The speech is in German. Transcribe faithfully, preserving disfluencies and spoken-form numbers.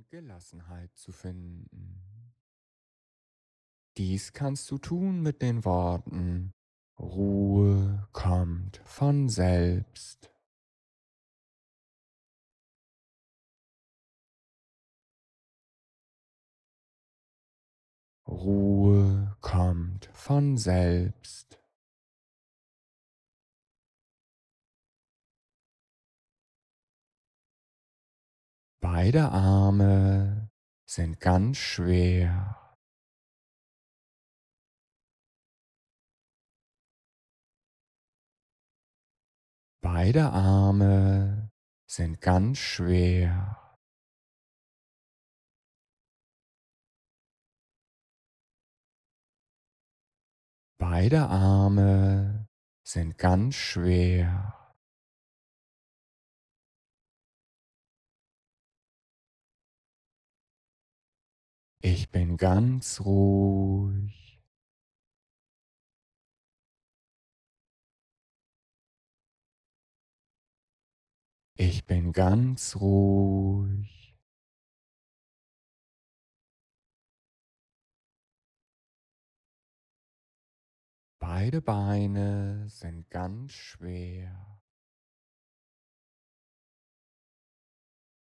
Gelassenheit zu finden. Dies kannst du tun mit den Worten: Ruhe kommt von selbst. Ruhe kommt von selbst. Beide Arme sind ganz schwer. Beide Arme sind ganz schwer. Beide Arme sind ganz schwer. Ich bin ganz ruhig. Ich bin ganz ruhig. Beide Beine sind ganz schwer.